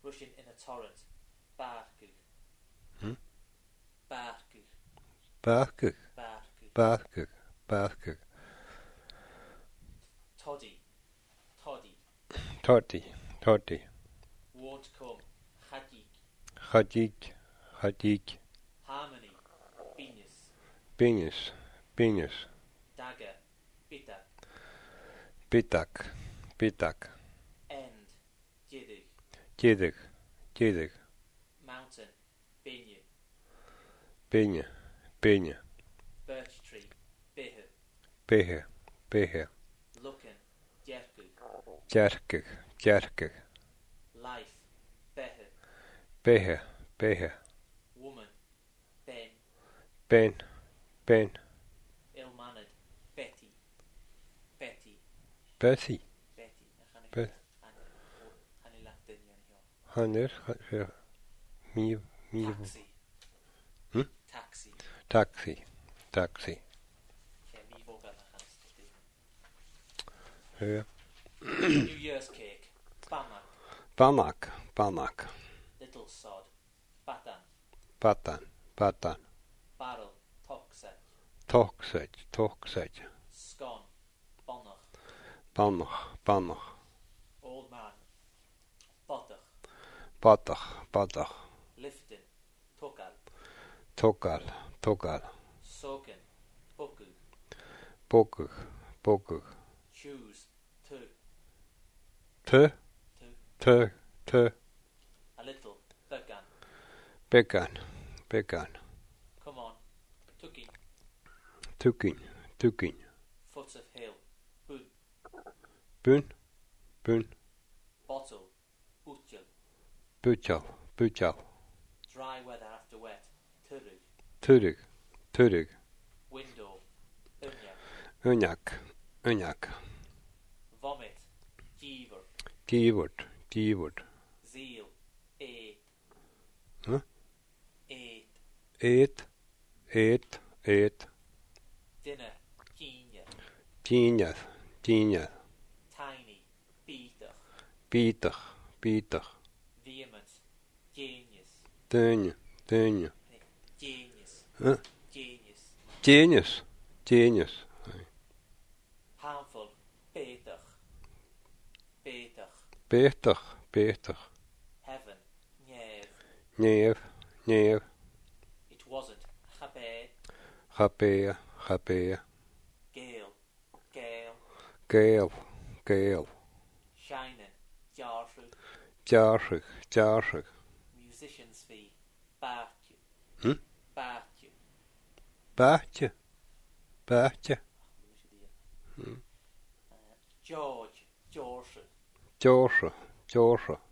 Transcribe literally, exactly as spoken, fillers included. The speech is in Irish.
rushing in a torrent. Barku. Hmm? Barku. Barku. Barku. Barku. Barku. Toddy. Toddy. Toddy. Toddy. Won't come. Hajik. Hajik. Hajik. Harmony. Venus. Venus. Venus. Dagger. Bitter. Bitak. Bitak. End. Jiddig. Jiddig. Jiddig. Mountain. Binyu. Binje. Binje. Birch tree. Bihu. Bihe. Bihe. Looking. Jerku. Jerkig. Jerkig. Life. Behu. Bihe. Bihe. Woman. Ben. Ben. Ben. Ill-mannered. Betty. Betty. Betty. Betty. Bet. Han är lagt den igen. Han är mi mi Taxi. Hmm? Taxi. Taxi. Taxi. Ja, mi vågar hans. Ja. New Year's cake. Bamak. Banak. Banak. Little sod. Batan. Patan. Patan. Barrel. Toxet. Toxet. Toxet. Scone. Bonnoch. Banach. Banach. Old man. Botach. Batach. Batach. Lifting. Tokal. Tokal. Tokal. Soaking. Boku. Bokug. Bokug. Choose. Two. Tö. Two. Tö. Tö. A little. Began. Bekan. Bekan. Come on. Tucking. Tukin. Tukin. Foot of hill. Boon. Bun. Bun. Bottle. Butchel. Butchal. Butchal. Dry weather after wet. Turug. Turig. Turig. Window. Unya. Unyak. Unyak. Vomit. Jeever. Givord. Givord. Zeal. Eight. Huh? Eight. Et. Et. Et. Dinner. Genia. Genius. Genius. Tiny. Beater. Peter. Peter. Vehement. Genius. Dönje. Dönje. Genius. Huh? Genius. Genius. Genius. Harmful. Beter. Beter. Peter. Peter. Heaven. Nev. Nev. Nev. It wasn't. Habe. Rapea. Rapea. Gale. Gale. Gale. Gale. Shining. Jarshu. Jarsig. Jarsig. Musician's fee. Bartje. Hmm? Bartje. Baatje. Baatje. Uh, George. George. George. George.